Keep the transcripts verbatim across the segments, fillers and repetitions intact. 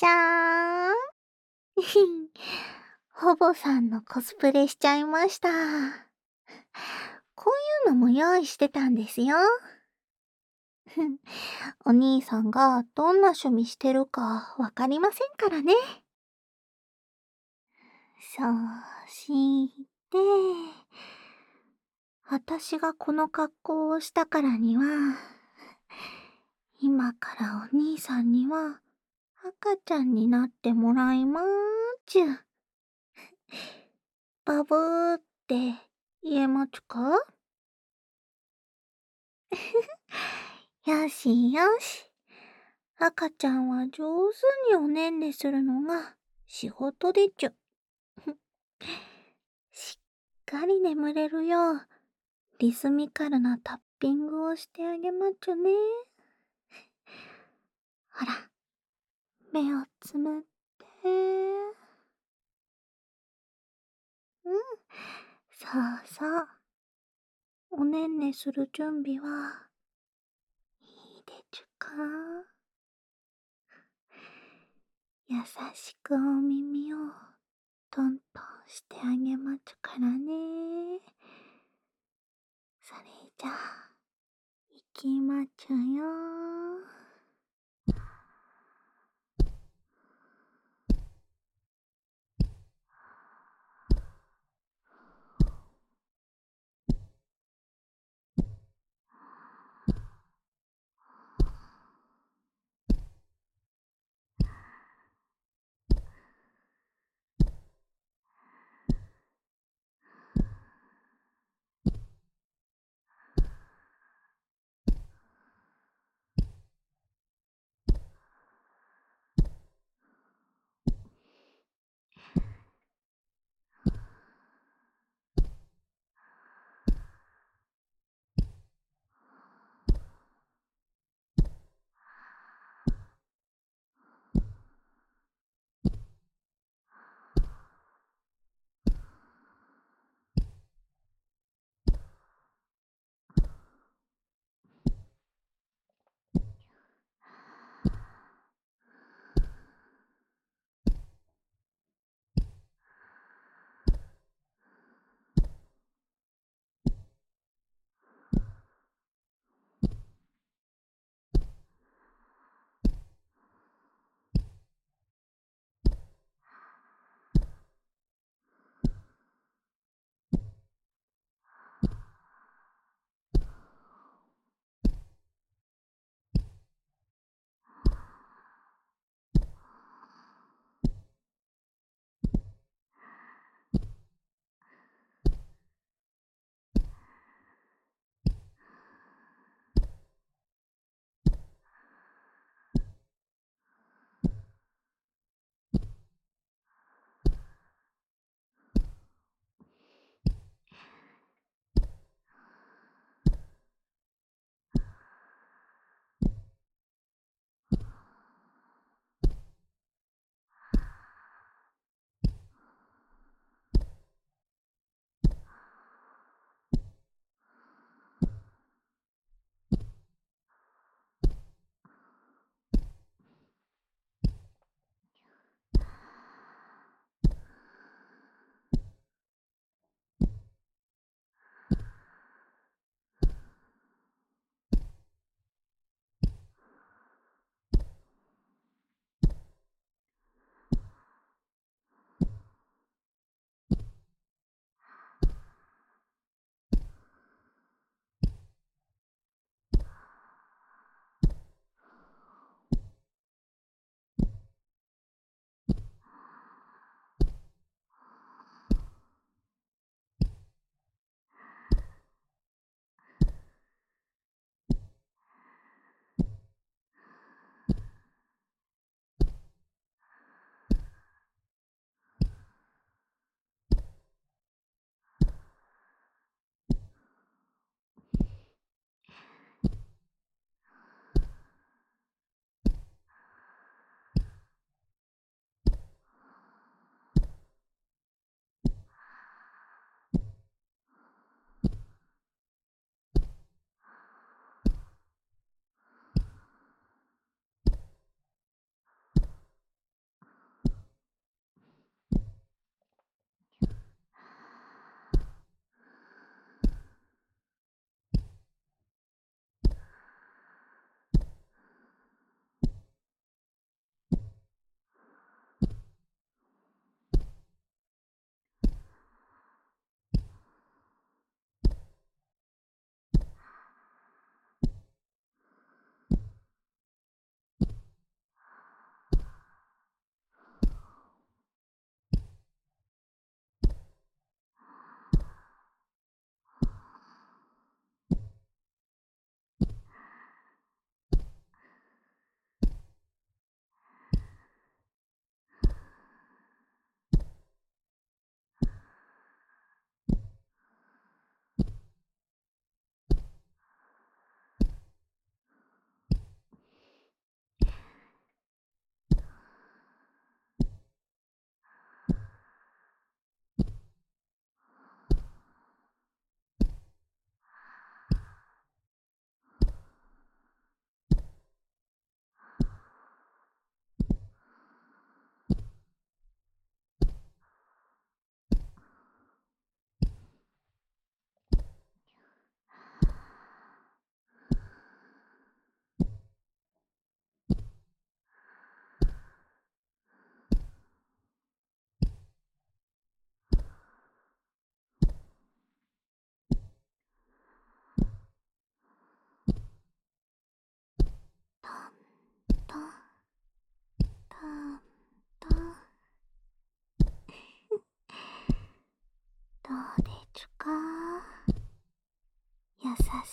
じゃーん。ほぼさんのコスプレしちゃいました。こういうのも用意してたんですよ。お兄さんがどんな趣味してるかわかりませんからね。そして、私がこの格好をしたからには、今からお兄さんには赤ちゃんになってもらいまーちゅ。バブーって言えますか？よしよし。赤ちゃんは上手におねんねするのが仕事でちゅ。しっかり眠れるよう、リズミカルなタッピングをしてあげまっちゅね。ほら、目をつむって。うん、そうそう。おねんねする準備はいいでちゅか？優しくお耳をトントンしてあげまちゅからね。それじゃあ、いきまちゅよ。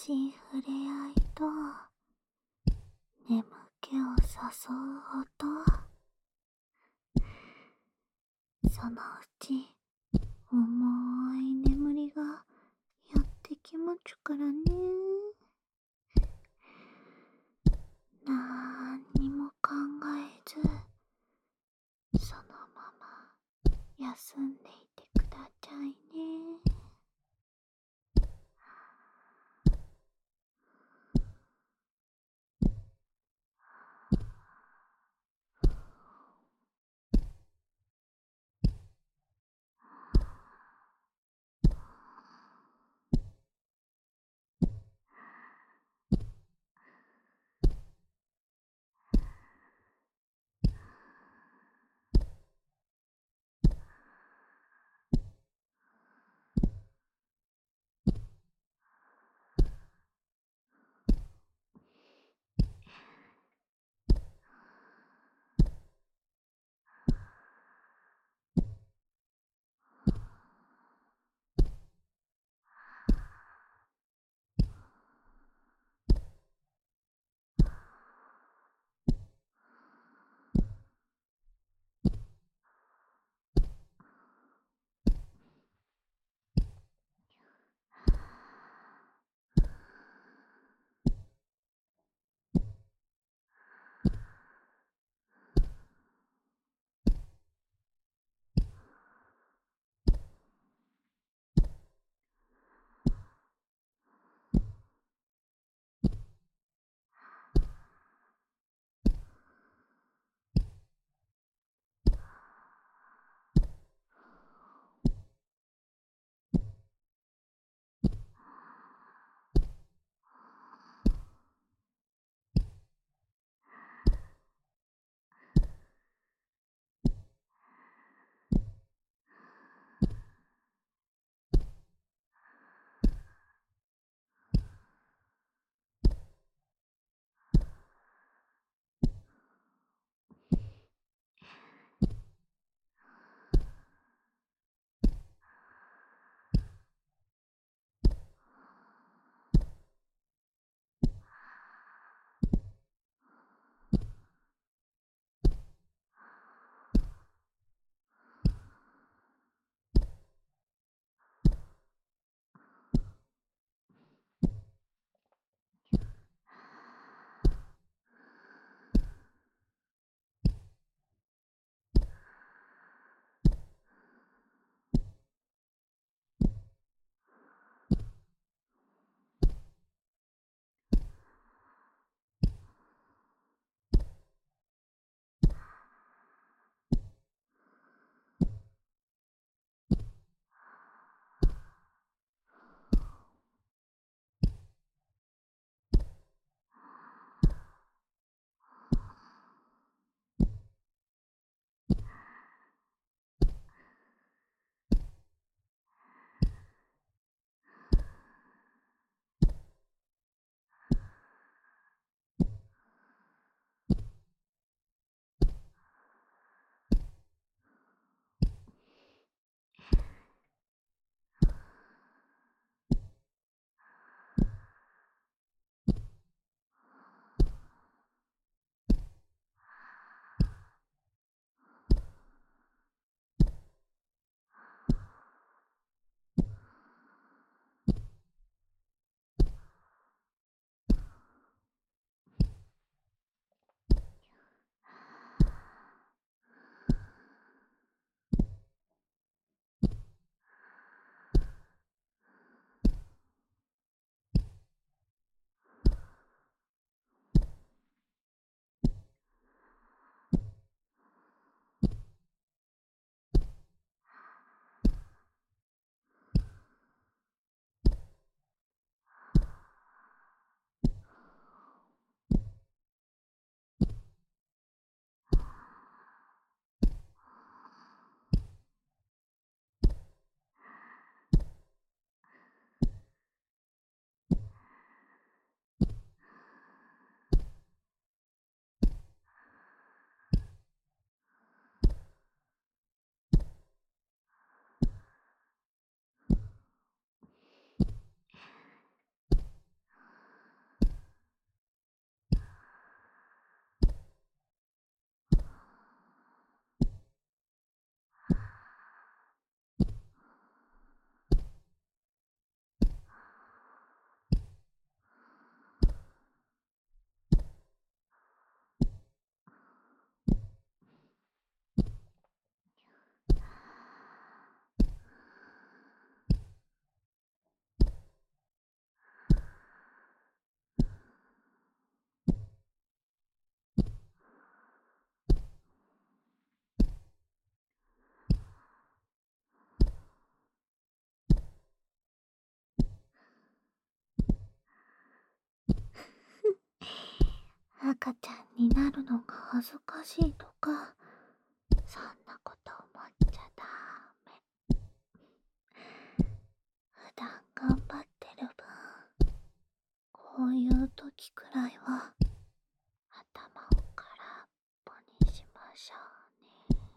しい触れ合いと眠気を誘う音、そのうち重い眠りがやってきまちゅからね。なんにも考えず、そのまま休んでいてくださいね。 赤ちゃんになるのが恥ずかしいとか、そんなこと思っちゃダメ。普段頑張ってる分、こういう時くらいは頭を空っぽにしましょうね。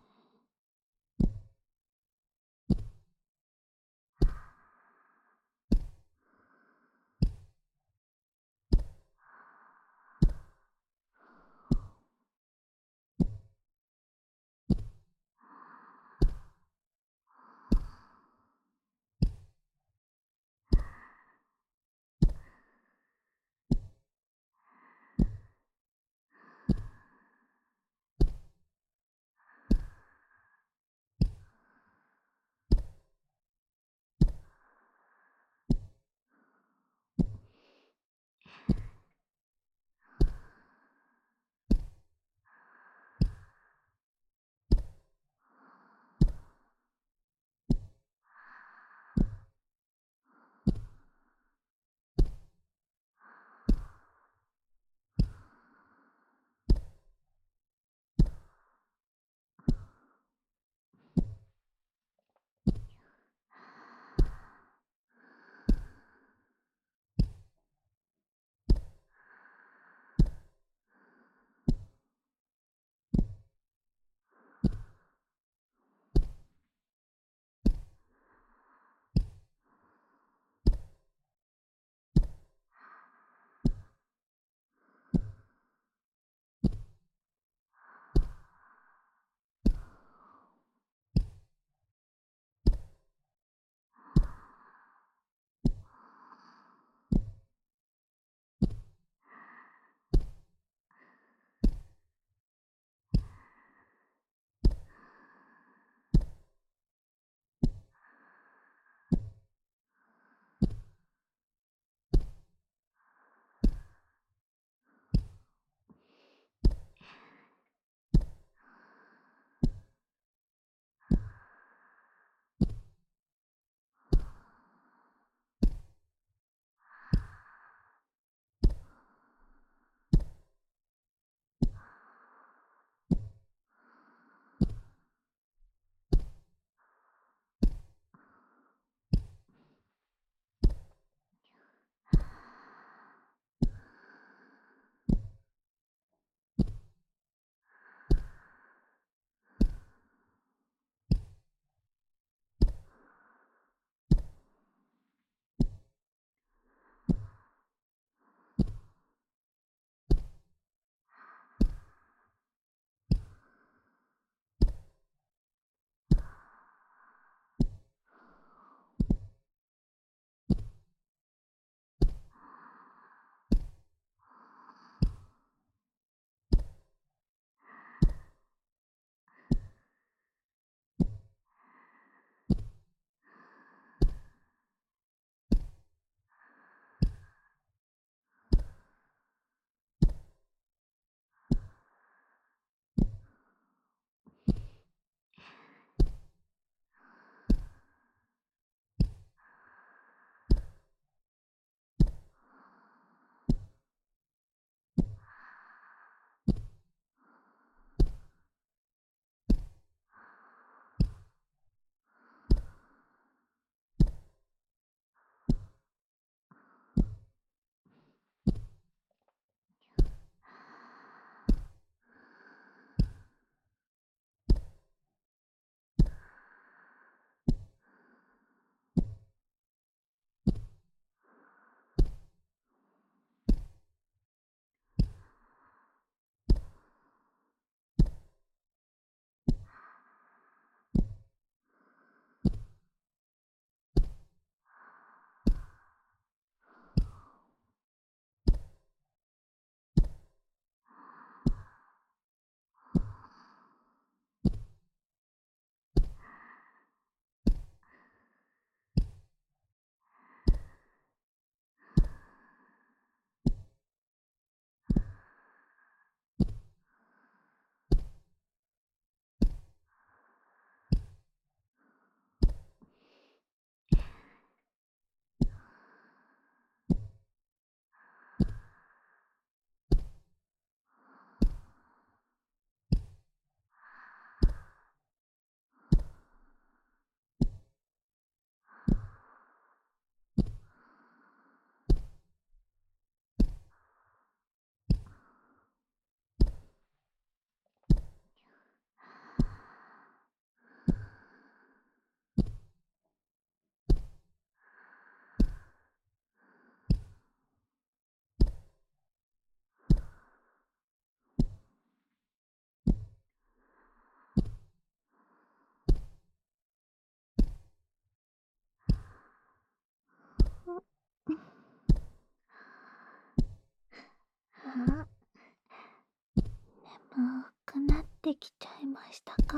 眠くなってきちゃいましたか？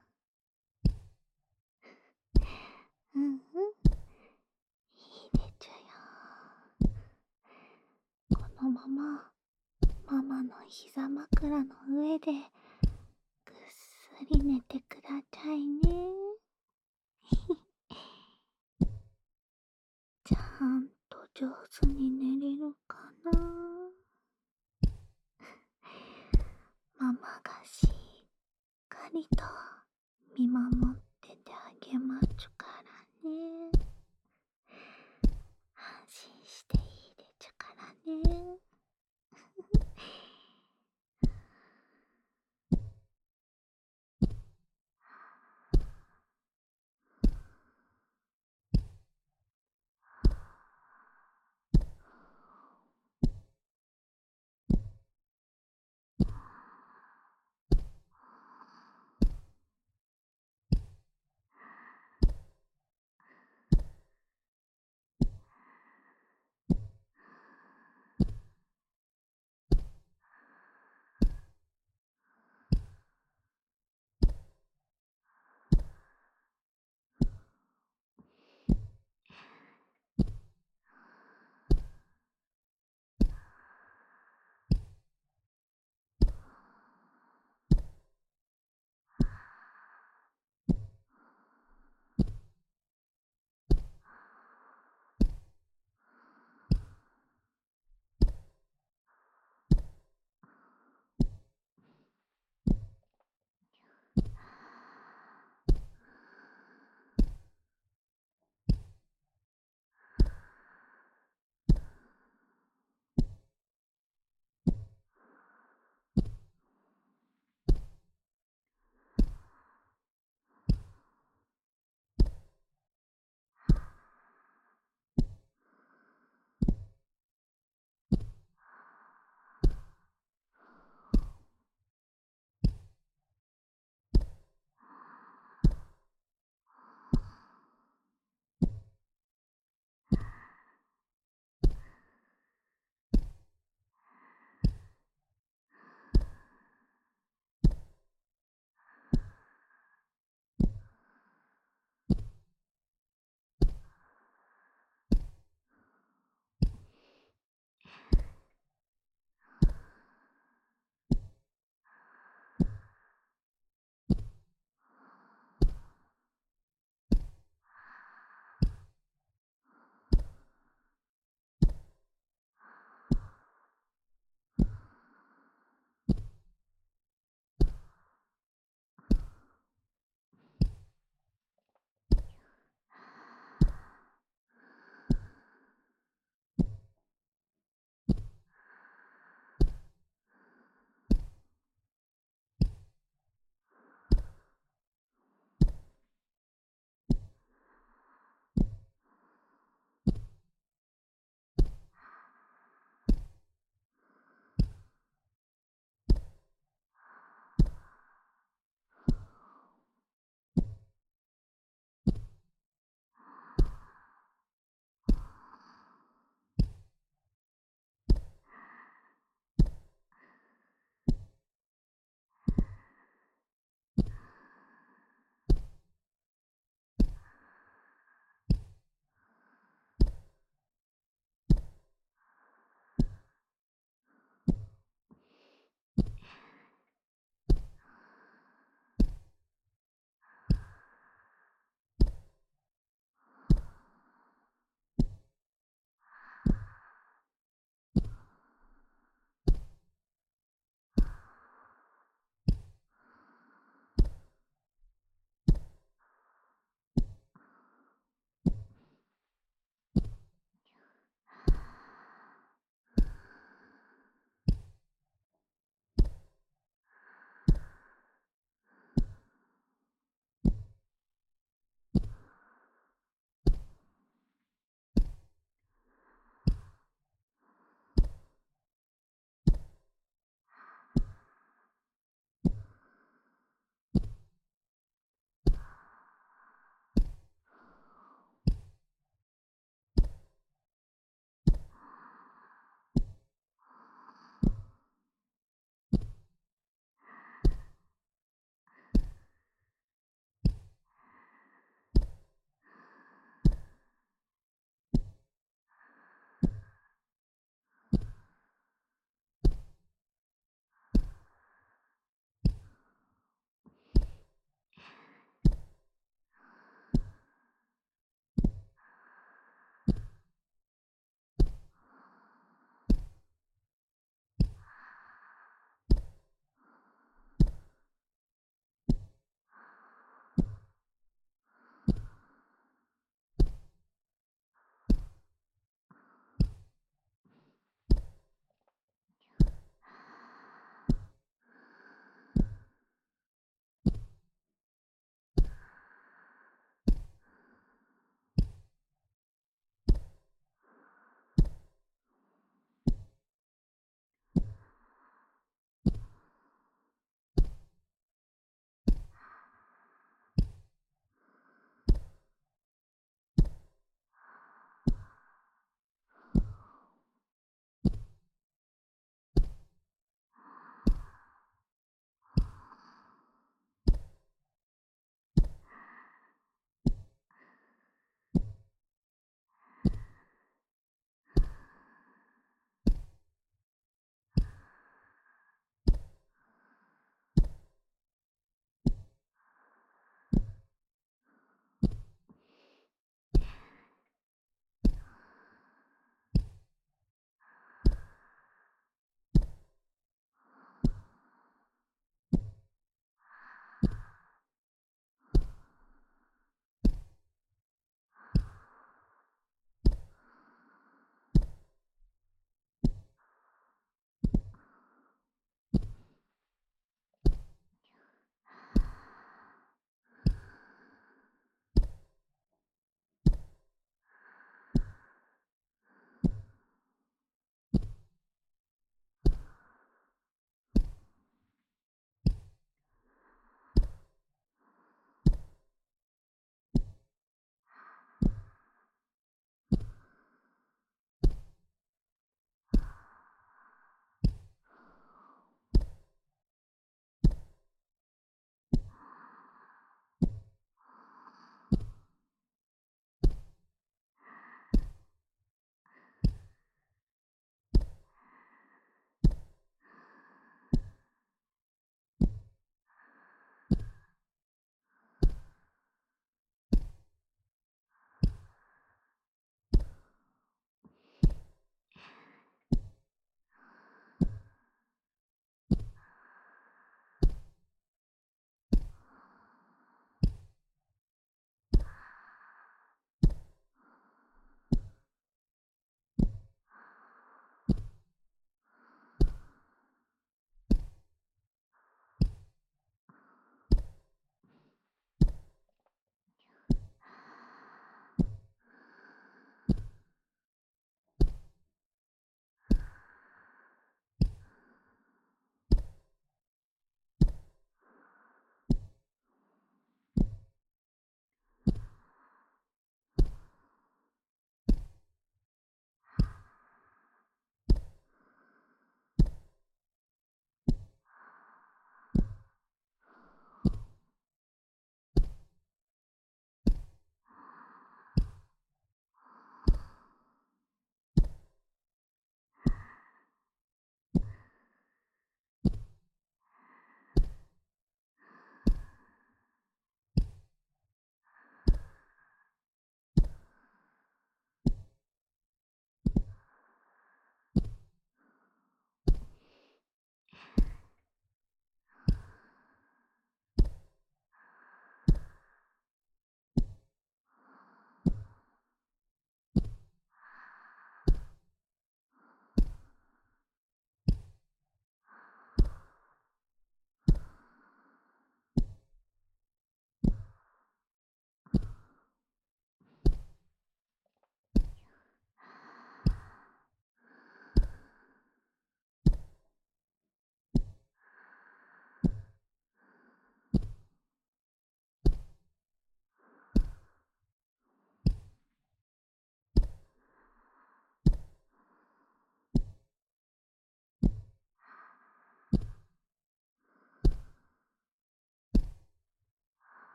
うんうん。いいでちゅよ。このままママの膝枕の上でぐっすり寝てくださいね。ちゃんと上手に寝れるかな。ママがしっかりと見守っててあげまちゅからね。安心していいでちゅからね。